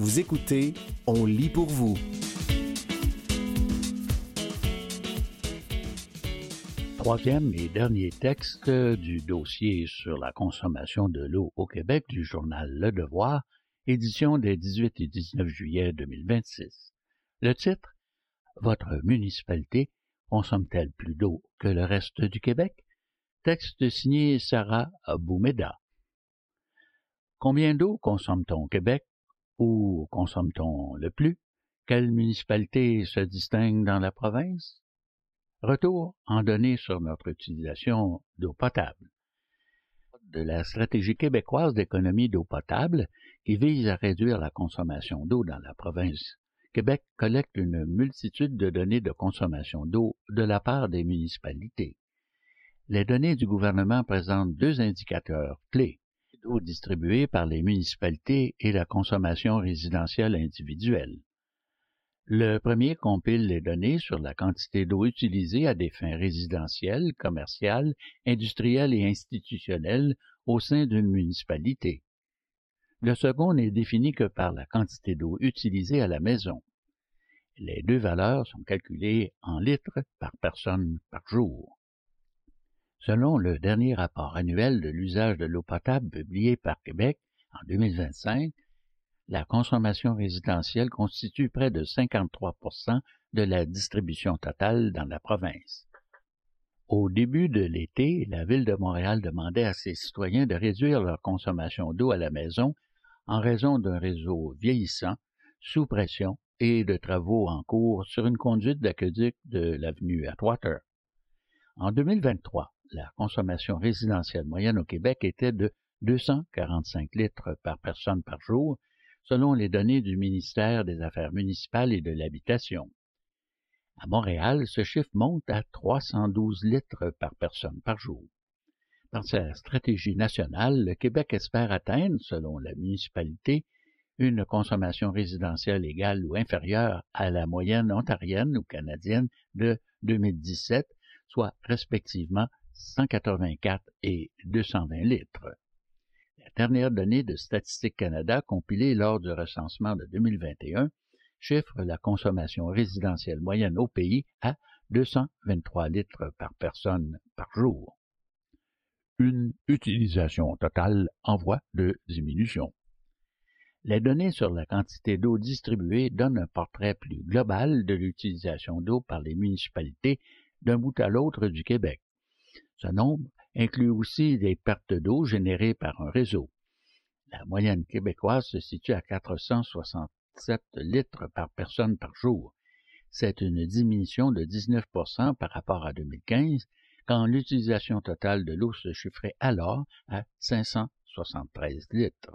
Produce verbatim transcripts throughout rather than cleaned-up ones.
Vous écoutez On lit pour vous. Troisième et dernier texte du dossier sur la consommation de l'eau au Québec du journal Le Devoir, édition des dix-huit et dix-neuf juillet deux mille vingt-six. Le titre « Votre municipalité consomme-t-elle plus d'eau que le reste du Québec ?» Texte signé Sarah Boumeda. Combien d'eau consomme-t-on au Québec? Où consomme-t-on le plus? Quelle municipalité se distingue dans la province? Retour en données sur notre utilisation d'eau potable. De la stratégie québécoise d'économie d'eau potable qui vise à réduire la consommation d'eau dans la province, Québec collecte une multitude de données de consommation d'eau de la part des municipalités. Les données du gouvernement présentent deux indicateurs clés, l'eau distribuée par les municipalités et la consommation résidentielle individuelle. Le premier compile les données sur la quantité d'eau utilisée à des fins résidentielles, commerciales, industrielles et institutionnelles au sein d'une municipalité. Le second n'est défini que par la quantité d'eau utilisée à la maison. Les deux valeurs sont calculées en litres par personne par jour. Selon le dernier rapport annuel de l'usage de l'eau potable publié par Québec en deux mille vingt-cinq, la consommation résidentielle constitue près de cinquante-trois pour cent de la distribution totale dans la province. Au début de l'été, la Ville de Montréal demandait à ses citoyens de réduire leur consommation d'eau à la maison en raison d'un réseau vieillissant, sous pression et de travaux en cours sur une conduite d'aqueduc de l'avenue Atwater. En deux mille vingt-trois, la consommation résidentielle moyenne au Québec était de deux cent quarante-cinq litres par personne par jour, selon les données du ministère des Affaires municipales et de l'Habitation. À Montréal, ce chiffre monte à trois cent douze litres par personne par jour. Dans sa stratégie nationale, le Québec espère atteindre, selon la municipalité, une consommation résidentielle égale ou inférieure à la moyenne ontarienne ou canadienne de deux mille dix-sept, soit respectivement cent quatre-vingt-quatre et deux cent vingt litres. La dernière donnée de Statistique Canada compilée lors du recensement de deux mille vingt et un chiffre la consommation résidentielle moyenne au pays à deux cent vingt-trois litres par personne par jour. Une utilisation totale en voie de diminution. Les données sur la quantité d'eau distribuée donnent un portrait plus global de l'utilisation d'eau par les municipalités d'un bout à l'autre du Québec. Ce nombre inclut aussi des pertes d'eau générées par un réseau. La moyenne québécoise se situe à quatre cent soixante-sept litres par personne par jour. C'est une diminution de dix-neuf pour cent par rapport à deux mille quinze, quand l'utilisation totale de l'eau se chiffrait alors à cinq cent soixante-treize litres.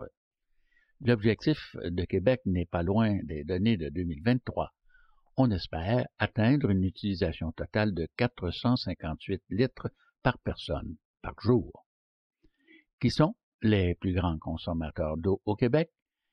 L'objectif de Québec n'est pas loin des données de deux mille vingt-trois. On espère atteindre une utilisation totale de quatre cent cinquante-huit litres par personne par jour. Qui sont les plus grands consommateurs d'eau au Québec?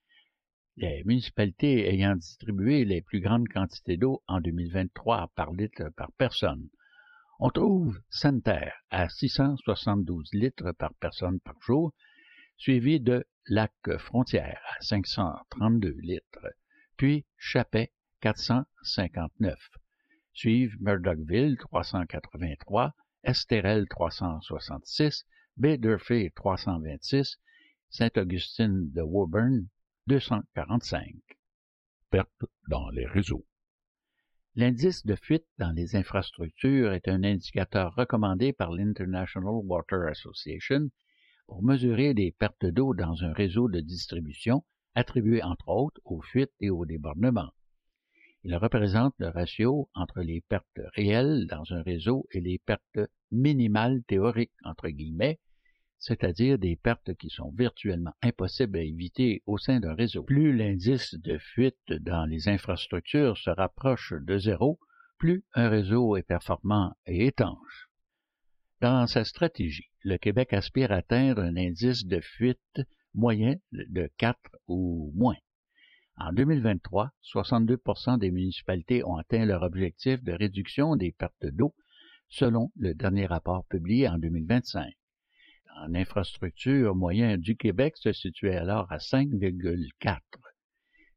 Les municipalités ayant distribué les plus grandes quantités d'eau en deux mille vingt-trois par litre par personne. On trouve Sainte-Terre à six cent soixante-douze litres par personne par jour, suivi de Lac-Frontière à cinq cent trente-deux litres, puis Chapet quatre cent cinquante-neuf. Suivent Murdochville trois cent quatre-vingt-trois, Estérel trois cent soixante-six, Baie d'Urfé trois cent vingt-six, Sainte-Augustine de Woburn deux cent quarante-cinq. Pertes dans les réseaux. L'indice de fuite dans les infrastructures est un indicateur recommandé par l'International Water Association pour mesurer les pertes d'eau dans un réseau de distribution attribué entre autres aux fuites et aux débordements. Il représente le ratio entre les pertes réelles dans un réseau et les pertes minimales théoriques, entre guillemets, c'est-à-dire des pertes qui sont virtuellement impossibles à éviter au sein d'un réseau. Plus l'indice de fuite dans les infrastructures se rapproche de zéro, plus un réseau est performant et étanche. Dans sa stratégie, le Québec aspire à atteindre un indice de fuite moyen de quatre ou moins. En deux mille vingt-trois, soixante-deux pour cent des municipalités ont atteint leur objectif de réduction des pertes d'eau, selon le dernier rapport publié en deux mille vingt-cinq. En infrastructure moyen du Québec se situait alors à cinq virgule quatre.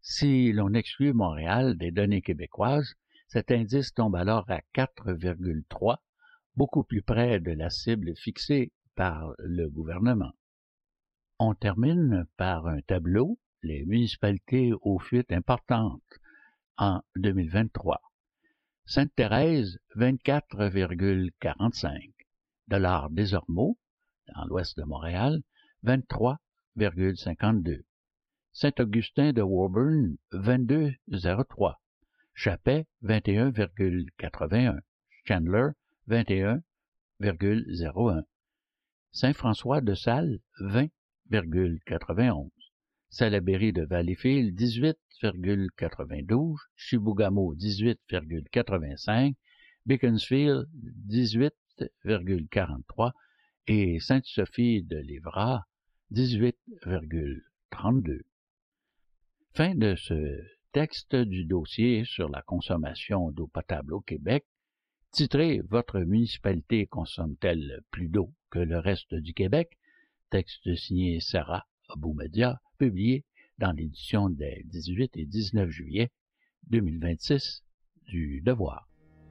Si l'on exclut Montréal des données québécoises, cet indice tombe alors à quatre virgule trois, beaucoup plus près de la cible fixée par le gouvernement. On termine par un tableau, les municipalités aux fuites importantes en deux mille vingt-trois. Sainte-Thérèse, vingt-quatre virgule quarante-cinq. Dollars des Ormeaux, dans l'ouest de Montréal, vingt-trois virgule cinquante-deux. Saint-Augustin de Woburn, vingt-deux virgule zéro trois. Chapet, vingt et un virgule quatre-vingt-un. Chandler, vingt et un virgule zéro un. Saint-François de Sales, vingt virgule quatre-vingt-onze. Salaberry de Valleyfield, dix-huit virgule quatre-vingt-douze. Chibougamau, dix-huit virgule quatre-vingt-cinq. Beaconsfield, dix-huit virgule quarante-trois. Et Sainte-Sophie de Lévras, dix-huit virgule trente-deux. Fin de ce texte du dossier sur la consommation d'eau potable au Québec, titré « Votre municipalité consomme-t-elle plus d'eau que le reste du Québec ?» Texte signé Sarah Aboumedia, publié dans l'édition des dix-huit et dix-neuf juillet deux mille vingt-six du Devoir.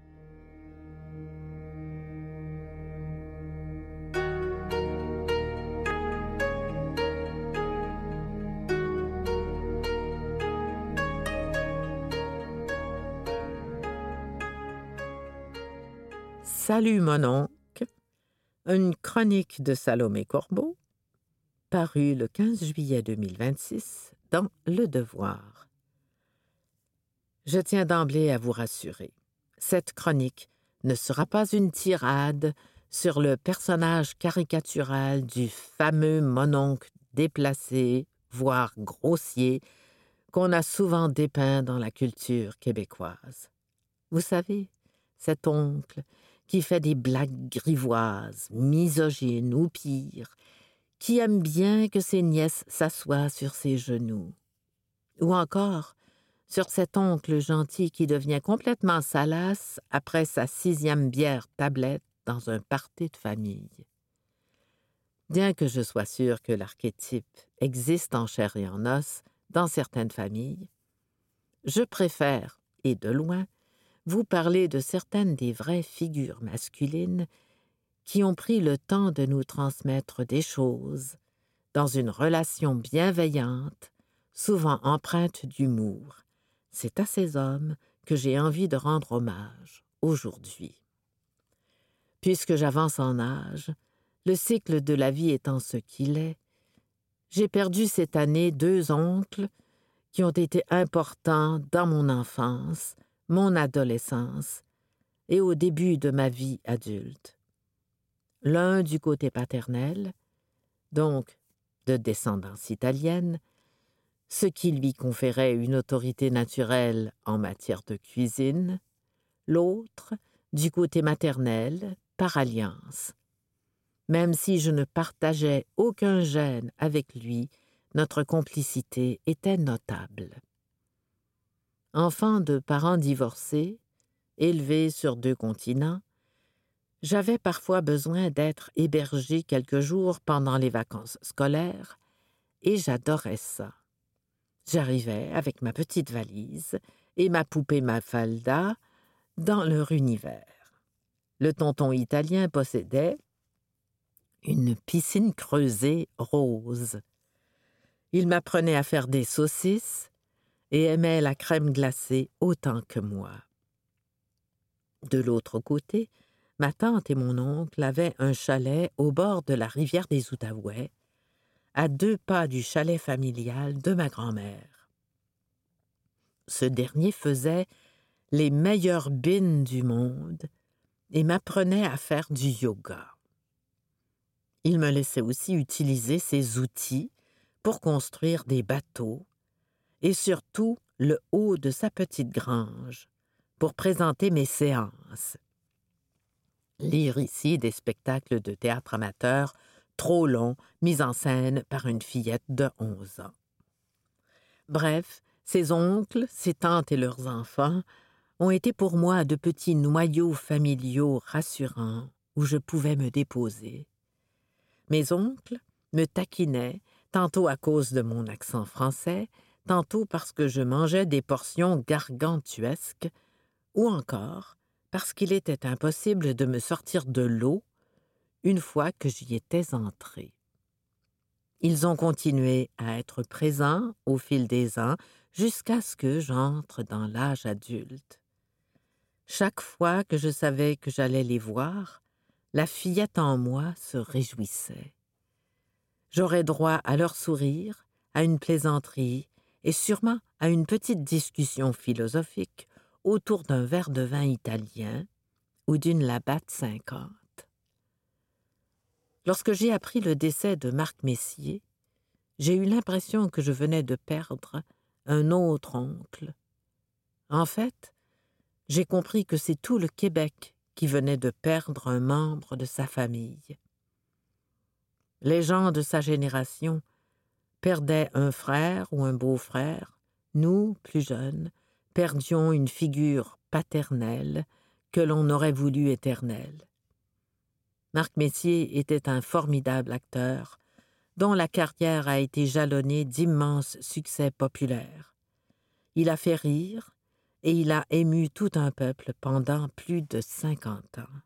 Salut mon oncle, une chronique de Salomé Corbeau, parue le quinze juillet deux mille vingt-six dans Le Devoir. Je tiens d'emblée à vous rassurer, cette chronique ne sera pas une tirade sur le personnage caricatural du fameux mononcle déplacé, voire grossier, qu'on a souvent dépeint dans la culture québécoise. Vous savez, cet oncle qui fait des blagues grivoises, misogynes ou pire, qui aime bien que ses nièces s'assoient sur ses genoux. Ou encore, sur cet oncle gentil qui devient complètement salace après sa sixième bière tablette dans un party de famille. Bien que je sois sûre que l'archétype existe en chair et en os dans certaines familles, je préfère, et de loin, vous parler de certaines des vraies figures masculines qui ont pris le temps de nous transmettre des choses dans une relation bienveillante, souvent empreinte d'humour. C'est à ces hommes que j'ai envie de rendre hommage aujourd'hui. Puisque j'avance en âge, le cycle de la vie étant ce qu'il est, j'ai perdu cette année deux oncles qui ont été importants dans mon enfance, mon adolescence et au début de ma vie adulte. L'un du côté paternel, donc de descendance italienne, ce qui lui conférait une autorité naturelle en matière de cuisine, l'autre du côté maternel, par alliance. Même si je ne partageais aucun gène avec lui, notre complicité était notable. Enfant de parents divorcés, élevé sur deux continents, j'avais parfois besoin d'être hébergé quelques jours pendant les vacances scolaires, et j'adorais ça. J'arrivais avec ma petite valise et ma poupée Mafalda dans leur univers. Le tonton italien possédait une piscine creusée rose. Il m'apprenait à faire des saucisses et aimait la crème glacée autant que moi. De l'autre côté, ma tante et mon oncle avaient un chalet au bord de la rivière des Outaouais, à deux pas du chalet familial de ma grand-mère. Ce dernier faisait les meilleures bines du monde et m'apprenait à faire du yoga. Il me laissait aussi utiliser ses outils pour construire des bateaux et surtout le haut de sa petite grange pour présenter mes séances. Lire ici des spectacles de théâtre amateur trop longs, mis en scène par une fillette de onze ans. Bref, ses oncles, ses tantes et leurs enfants ont été pour moi de petits noyaux familiaux rassurants où je pouvais me déposer. Mes oncles me taquinaient, tantôt à cause de mon accent français, tantôt parce que je mangeais des portions gargantuesques, ou encore parce qu'il était impossible de me sortir de l'eau une fois que j'y étais entré. Ils ont continué à être présents au fil des ans jusqu'à ce que j'entre dans l'âge adulte. Chaque fois que je savais que j'allais les voir, la fillette en moi se réjouissait. J'aurais droit à leur sourire, à une plaisanterie et sûrement à une petite discussion philosophique autour d'un verre de vin italien ou d'une Labatt cinquante. Lorsque j'ai appris le décès de Marc Messier, j'ai eu l'impression que je venais de perdre un autre oncle. En fait, j'ai compris que c'est tout le Québec qui venait de perdre un membre de sa famille. Les gens de sa génération perdaient un frère ou un beau-frère. Nous, plus jeunes, perdions une figure paternelle que l'on aurait voulu éternelle. Marc Messier était un formidable acteur dont la carrière a été jalonnée d'immenses succès populaires. Il a fait rire et il a ému tout un peuple pendant plus de cinquante ans.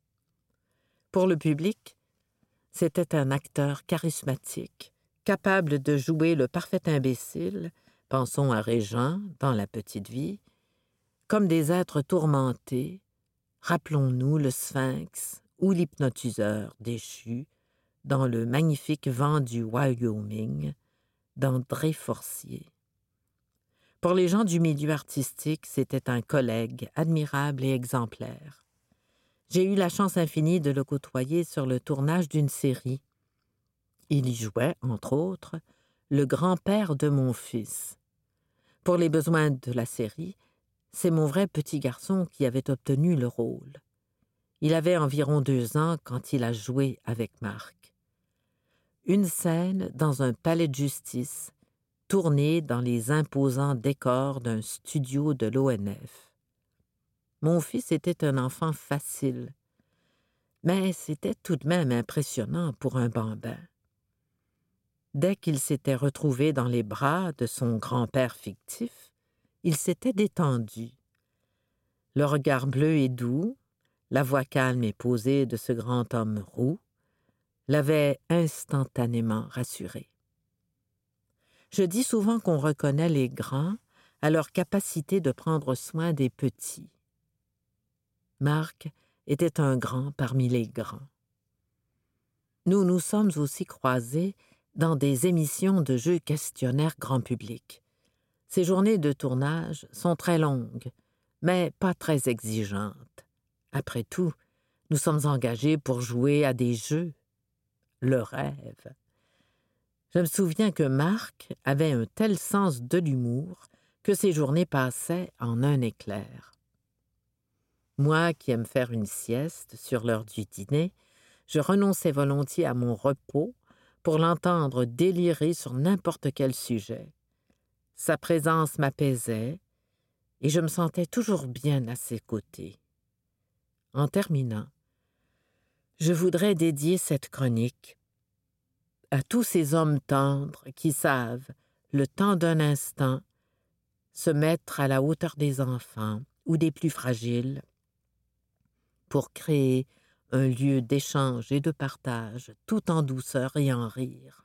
Pour le public, c'était un acteur charismatique, capable de jouer le parfait imbécile, pensons à Régent dans La Petite Vie, comme des êtres tourmentés, rappelons-nous le Sphinx ou l'hypnotiseur déchu dans Le magnifique vent du Wyoming d'André Forcier. Pour les gens du milieu artistique, c'était un collègue admirable et exemplaire. J'ai eu la chance infinie de le côtoyer sur le tournage d'une série. Il y jouait, entre autres, le grand-père de mon fils. Pour les besoins de la série, c'est mon vrai petit garçon qui avait obtenu le rôle. Il avait environ deux ans quand il a joué avec Marc. Une scène dans un palais de justice, tournée dans les imposants décors d'un studio de l'O N F. Mon fils était un enfant facile, mais c'était tout de même impressionnant pour un bambin. Dès qu'il s'était retrouvé dans les bras de son grand-père fictif, il s'était détendu. Le regard bleu et doux, la voix calme et posée de ce grand homme roux, l'avait instantanément rassuré. Je dis souvent qu'on reconnaît les grands à leur capacité de prendre soin des petits. Marc était un grand parmi les grands. Nous nous sommes aussi croisés dans des émissions de jeux questionnaires grand public. Ces journées de tournage sont très longues, mais pas très exigeantes. Après tout, nous sommes engagés pour jouer à des jeux. Le rêve. Je me souviens que Marc avait un tel sens de l'humour que ses journées passaient en un éclair. Moi qui aime faire une sieste sur l'heure du dîner, je renonçais volontiers à mon repos pour l'entendre délirer sur n'importe quel sujet. Sa présence m'apaisait et je me sentais toujours bien à ses côtés. En terminant, je voudrais dédier cette chronique à tous ces hommes tendres qui savent, le temps d'un instant, se mettre à la hauteur des enfants ou des plus fragiles pour créer un lieu d'échange et de partage tout en douceur et en rire.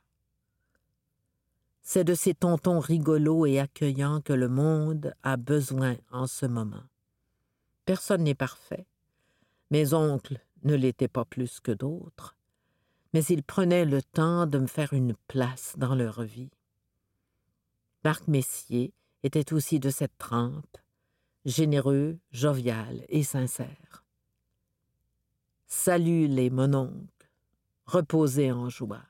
C'est de ces tontons rigolos et accueillants que le monde a besoin en ce moment. Personne n'est parfait. Mes oncles ne l'étaient pas plus que d'autres, mais ils prenaient le temps de me faire une place dans leur vie. Marc Messier était aussi de cette trempe, généreux, jovial et sincère. Salut les mononcles, reposez en joie.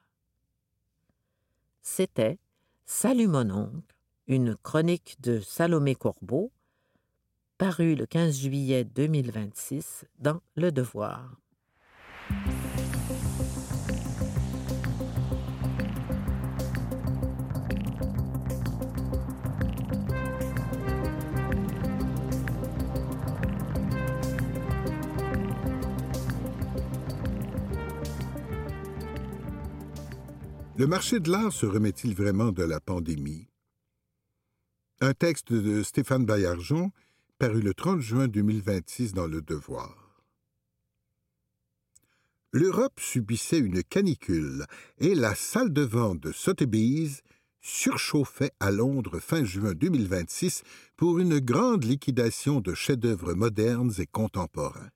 C'était Salut mon oncle, une chronique de Salomé Corbeau, parue le quinze juillet deux mille vingt-six dans Le Devoir. Le marché de l'art se remet-il vraiment de la pandémie? Un texte de Stéphane Baillargeon, paru le trente juin deux mille vingt-six dans Le Devoir. L'Europe subissait une canicule et la salle de vente de Sotheby's surchauffait à Londres fin juin deux mille vingt-six pour une grande liquidation de chefs-d'œuvre modernes et contemporains.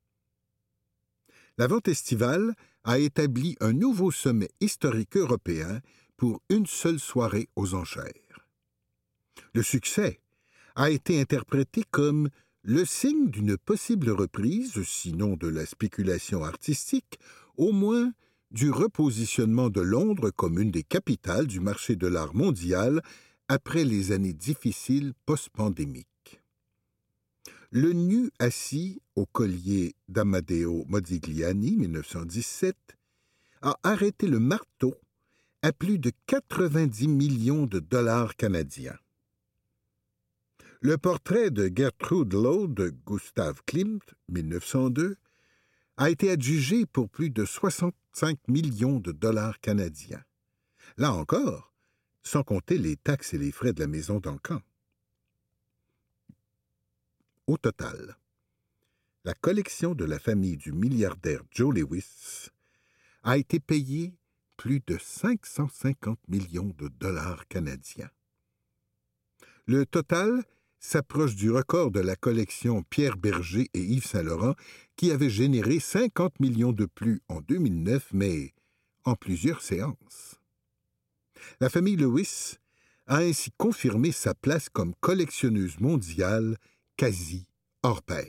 La vente estivale a établi un nouveau sommet historique européen pour une seule soirée aux enchères. Le succès a été interprété comme le signe d'une possible reprise, sinon de la spéculation artistique, au moins du repositionnement de Londres comme une des capitales du marché de l'art mondial après les années difficiles post-pandémiques. Le nu assis au collier d'Amadeo Modigliani, mille neuf cent dix-sept, a arrêté le marteau à plus de quatre-vingt-dix millions de dollars canadiens. Le portrait de Gertrude Low de Gustav Klimt, mille neuf cent deux, a été adjugé pour plus de soixante-cinq millions de dollars canadiens. Là encore, sans compter les taxes et les frais de la maison d'Ancan. Au total, la collection de la famille du milliardaire Joe Lewis a été payée plus de cinq cent cinquante millions de dollars canadiens. Le total s'approche du record de la collection Pierre Berger et Yves Saint-Laurent, qui avait généré cinquante millions de plus en deux mille neuf, mais en plusieurs séances. La famille Lewis a ainsi confirmé sa place comme collectionneuse mondiale quasi hors pair.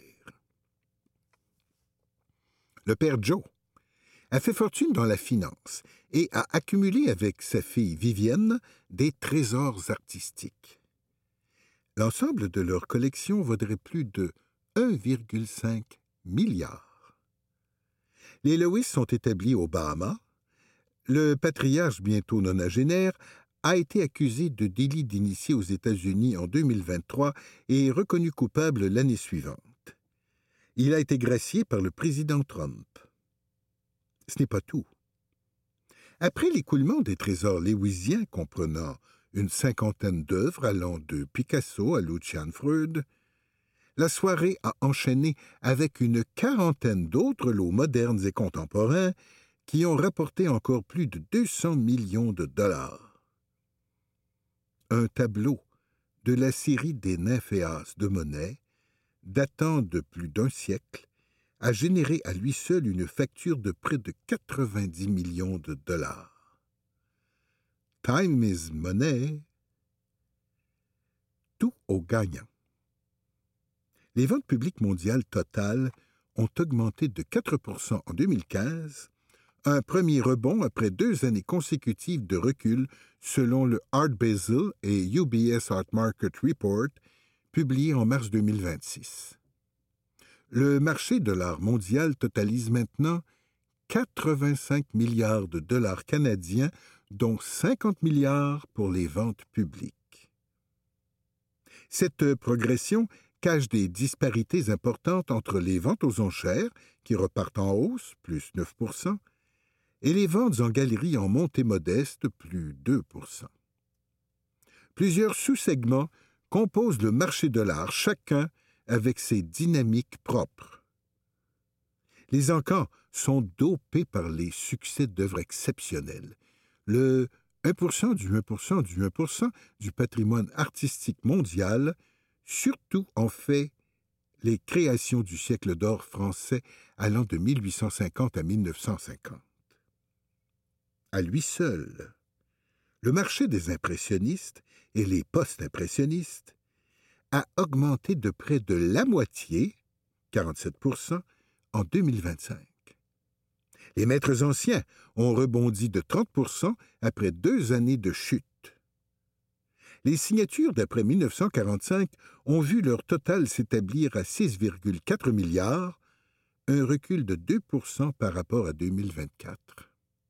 Le père Joe a fait fortune dans la finance et a accumulé avec sa fille Vivienne des trésors artistiques. L'ensemble de leur collection vaudrait plus de un virgule cinq milliard. Les Lewis sont établis aux Bahamas. Le patriarche, bientôt nonagénaire, a été accusé de délit d'initié aux États-Unis en deux mille vingt-trois et reconnu coupable l'année suivante. Il a été gracié par le président Trump. Ce n'est pas tout. Après l'écoulement des trésors léwisiens comprenant une cinquantaine d'œuvres allant de Picasso à Lucian Freud, la soirée a enchaîné avec une quarantaine d'autres lots modernes et contemporains qui ont rapporté encore plus de deux cents millions de dollars. Un tableau de la série des Nymphéas de Monet, datant de plus d'un siècle, a généré à lui seul une facture de près de quatre-vingt-dix millions de dollars. Time is money. Tout au gagnant. Les ventes publiques mondiales totales ont augmenté de quatre pour cent en deux mille quinze, un premier rebond après deux années consécutives de recul selon le Art Basel et U B S Art Market Report, publié en mars deux mille vingt-six. Le marché de l'art mondial totalise maintenant quatre-vingt-cinq milliards de dollars canadiens, dont cinquante milliards pour les ventes publiques. Cette progression cache des disparités importantes entre les ventes aux enchères, qui repartent en hausse, plus neuf pour cent, et les ventes en galerie en montée modeste, plus deux pour cent. Plusieurs sous-segments composent le marché de l'art, chacun avec ses dynamiques propres. Les encans sont dopés par les succès d'œuvres exceptionnelles. Le un pour cent du un pour cent du un pour cent du patrimoine artistique mondial, surtout en fait les créations du siècle d'or français allant de mille huit cent cinquante à mille neuf cent cinquante. À lui seul, le marché des impressionnistes et les post-impressionnistes a augmenté de près de la moitié, quarante-sept pour cent, en deux mille vingt-cinq. Les maîtres anciens ont rebondi de trente pour cent après deux années de chute. Les signatures d'après mille neuf cent quarante-cinq ont vu leur total s'établir à six virgule quatre milliards, un recul de deux pour cent par rapport à deux mille vingt-quatre.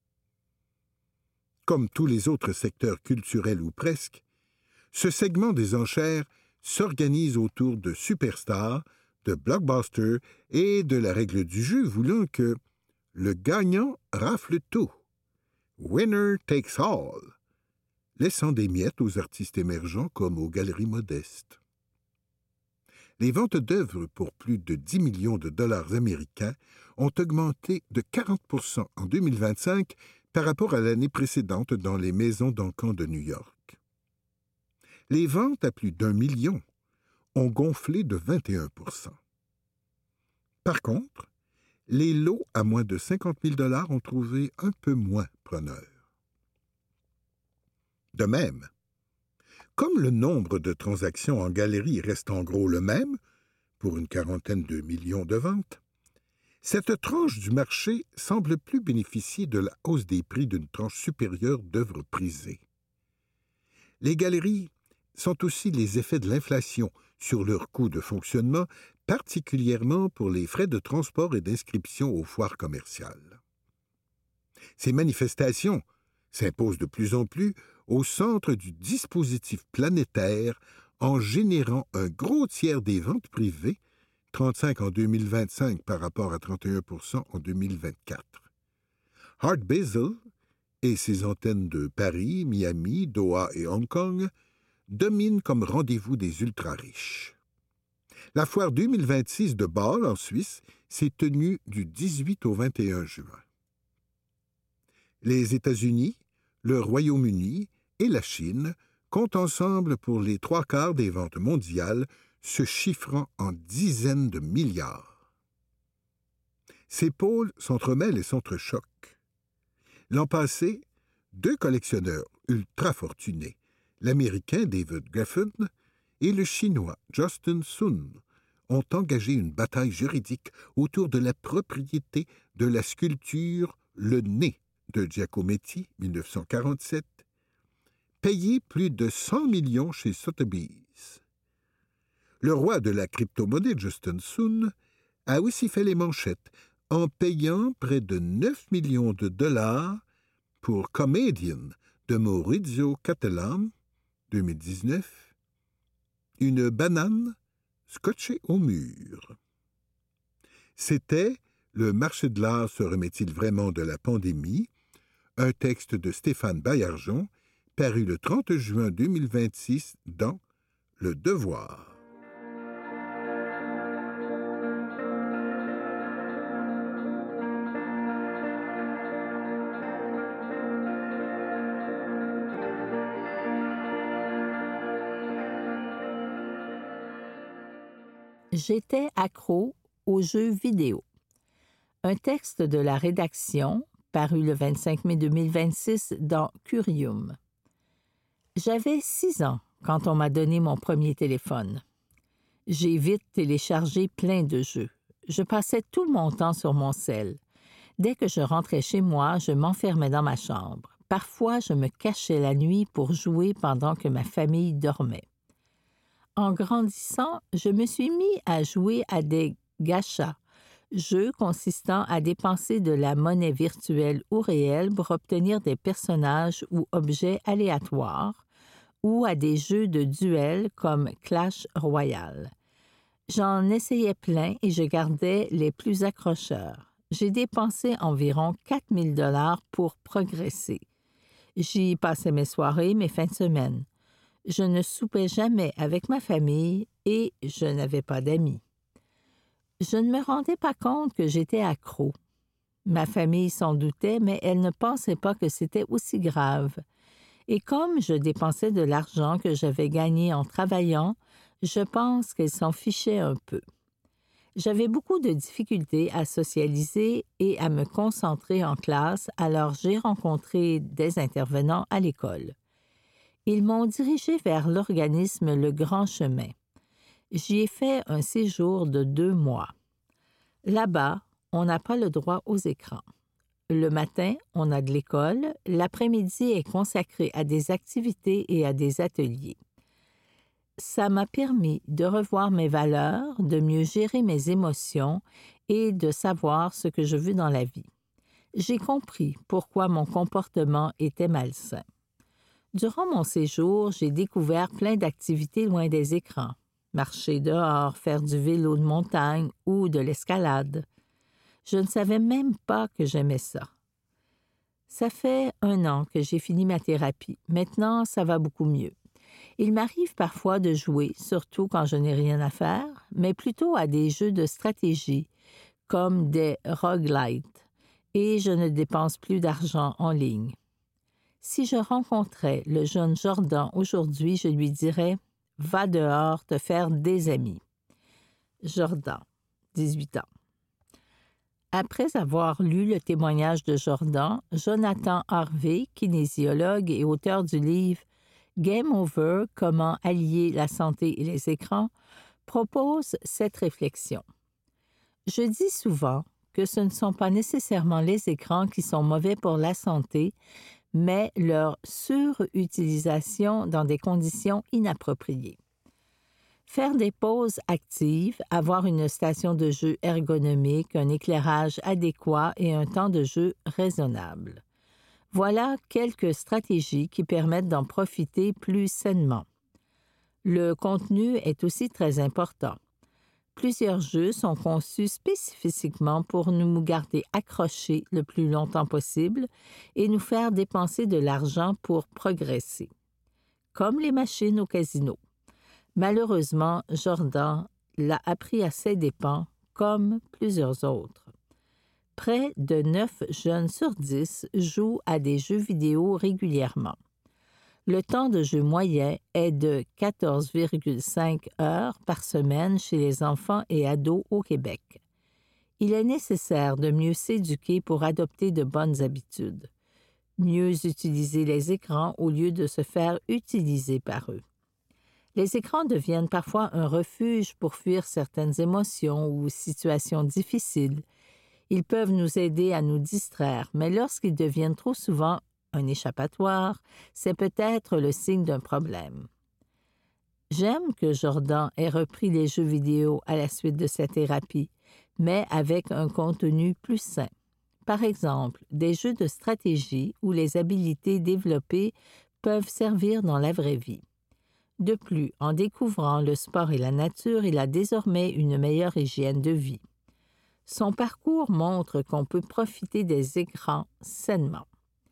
Comme tous les autres secteurs culturels ou presque, ce segment des enchères s'organise autour de superstars, de blockbusters et de la règle du jeu voulant que le gagnant rafle tout. Winner takes all. laissant des miettes aux artistes émergents comme aux galeries modestes. Les ventes d'œuvres pour plus de dix millions de dollars américains ont augmenté de quarante pour cent en deux mille vingt-cinq par rapport à l'année précédente dans les maisons d'encans de New York. Les ventes à plus d'un million ont gonflé de vingt et un pour cent. Par contre, les lots à moins de cinquante mille dollars ont trouvé un peu moins preneurs. De même, comme le nombre de transactions en galerie reste en gros le même, pour une quarantaine de millions de ventes, cette tranche du marché semble plus bénéficier de la hausse des prix d'une tranche supérieure d'œuvres prisées. Les galeries sont aussi les effets de l'inflation sur leurs coûts de fonctionnement, particulièrement pour les frais de transport et d'inscription aux foires commerciales. Ces manifestations s'imposent de plus en plus au centre du dispositif planétaire en générant un gros tiers des ventes privées, trente-cinq en deux mille vingt-cinq par rapport à trente et un pour cent en deux mille vingt-quatre. Art Basel et ses antennes de Paris, Miami, Doha et Hong Kong dominent comme rendez-vous des ultra-riches. La foire deux mille vingt-six de Bâle, en Suisse, s'est tenue du dix-huit au vingt et un juin. Les États-Unis, le Royaume-Uni et la Chine comptent ensemble pour les trois quarts des ventes mondiales, se chiffrant en dizaines de milliards. Ces pôles s'entremêlent et s'entrechoquent. L'an passé, deux collectionneurs ultra fortunés, l'Américain David Geffen et le Chinois Justin Sun, ont engagé une bataille juridique autour de la propriété de la sculpture Le Nez de Giacometti, mille neuf cent quarante-sept, payé plus de cent millions chez Sotheby's. Le roi de la crypto-monnaie, Justin Sun, a aussi fait les manchettes en payant près de neuf millions de dollars pour Comedian de Maurizio Cattelan, deux mille dix-neuf, une banane scotchée au mur. C'était « Le marché de l'art se remet-il vraiment de la pandémie ?» un texte de Stéphane Baillargeon, paru le trente juin deux mille vingt-six dans Le Devoir. J'étais accro aux jeux vidéo. Un texte de la rédaction, paru le vingt-cinq mai deux mille vingt-six dans Curium. J'avais six ans quand on m'a donné mon premier téléphone. J'ai vite téléchargé plein de jeux. Je passais tout mon temps sur mon cell. Dès que je rentrais chez moi, je m'enfermais dans ma chambre. Parfois, je me cachais la nuit pour jouer pendant que ma famille dormait. En grandissant, je me suis mis à jouer à des gachas, jeux consistant à dépenser de la monnaie virtuelle ou réelle pour obtenir des personnages ou objets aléatoires, ou à des jeux de duel comme Clash Royale. J'en essayais plein et je gardais les plus accrocheurs. J'ai dépensé environ quatre mille dollars pour progresser. J'y passais mes soirées, mes fins de semaine. Je ne soupais jamais avec ma famille et je n'avais pas d'amis. Je ne me rendais pas compte que j'étais accro. Ma famille s'en doutait, mais elle ne pensait pas que c'était aussi grave. Et comme je dépensais de l'argent que j'avais gagné en travaillant, je pense qu'elle s'en fichait un peu. J'avais beaucoup de difficultés à socialiser et à me concentrer en classe, alors j'ai rencontré des intervenants à l'école. Ils m'ont dirigé vers l'organisme Le Grand Chemin. J'y ai fait un séjour de deux mois. Là-bas, on n'a pas le droit aux écrans. Le matin, on a de l'école, l'après-midi est consacré à des activités et à des ateliers. Ça m'a permis de revoir mes valeurs, de mieux gérer mes émotions et de savoir ce que je veux dans la vie. J'ai compris pourquoi mon comportement était malsain. Durant mon séjour, j'ai découvert plein d'activités loin des écrans. Marcher dehors, faire du vélo de montagne ou de l'escalade. Je ne savais même pas que j'aimais ça. Ça fait un an que j'ai fini ma thérapie. Maintenant, ça va beaucoup mieux. Il m'arrive parfois de jouer, surtout quand je n'ai rien à faire, mais plutôt à des jeux de stratégie, comme des roguelites, et je ne dépense plus d'argent en ligne. Si je rencontrais le jeune Jordan aujourd'hui, je lui dirais « Va dehors te faire des amis ». Jordan, dix-huit ans. Après avoir lu le témoignage de Jordan, Jonathan Harvey, kinésiologue et auteur du livre « Game Over, comment allier la santé et les écrans », propose cette réflexion. Je dis souvent que ce ne sont pas nécessairement les écrans qui sont mauvais pour la santé, mais leur surutilisation dans des conditions inappropriées. Faire des pauses actives, avoir une station de jeu ergonomique, un éclairage adéquat et un temps de jeu raisonnable. Voilà quelques stratégies qui permettent d'en profiter plus sainement. Le contenu est aussi très important. Plusieurs jeux sont conçus spécifiquement pour nous garder accrochés le plus longtemps possible et nous faire dépenser de l'argent pour progresser. Comme les machines au casino. Malheureusement, Jordan l'a appris à ses dépens, comme plusieurs autres. Près de neuf jeunes sur dix jouent à des jeux vidéo régulièrement. Le temps de jeu moyen est de quatorze virgule cinq heures par semaine chez les enfants et ados au Québec. Il est nécessaire de mieux s'éduquer pour adopter de bonnes habitudes, mieux utiliser les écrans au lieu de se faire utiliser par eux. Les écrans deviennent parfois un refuge pour fuir certaines émotions ou situations difficiles. Ils peuvent nous aider à nous distraire, mais lorsqu'ils deviennent trop souvent un échappatoire, c'est peut-être le signe d'un problème. J'aime que Jordan ait repris les jeux vidéo à la suite de sa thérapie, mais avec un contenu plus sain. Par exemple, des jeux de stratégie où les habiletés développées peuvent servir dans la vraie vie. De plus, en découvrant le sport et la nature, il a désormais une meilleure hygiène de vie. Son parcours montre qu'on peut profiter des écrans sainement.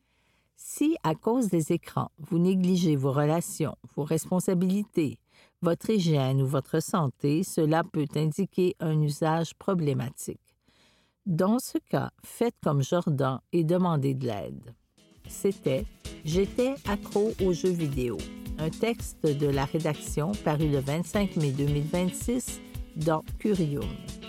Si, à cause des écrans, vous négligez vos relations, vos responsabilités, votre hygiène ou votre santé, cela peut indiquer un usage problématique. Dans ce cas, faites comme Jordan et demandez de l'aide. C'était « J'étais accro aux jeux vidéo », un texte de la rédaction paru le vingt-cinq mai deux mille vingt-six dans Curium.